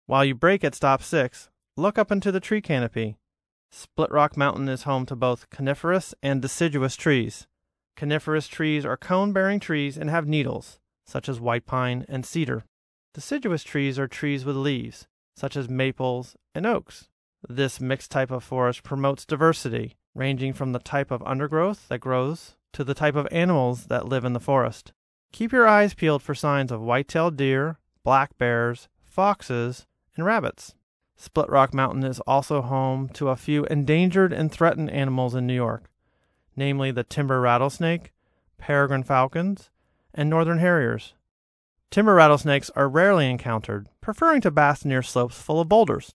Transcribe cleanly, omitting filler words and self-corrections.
While you brake at stop 6, look up into the tree canopy. Split Rock Mountain is home to both coniferous and deciduous trees. Coniferous trees are cone-bearing trees and have needles, such as white pine and cedar. Deciduous trees are trees with leaves, such as maples and oaks. This mixed type of forest promotes diversity, ranging from the type of undergrowth that grows to the type of animals that live in the forest. Keep your eyes peeled for signs of white-tailed deer, black bears, foxes, and rabbits. Split Rock Mountain is also home to a few endangered and threatened animals in New York, namely the timber rattlesnake, peregrine falcons, and northern harriers. Timber rattlesnakes are rarely encountered, preferring to bask near slopes full of boulders.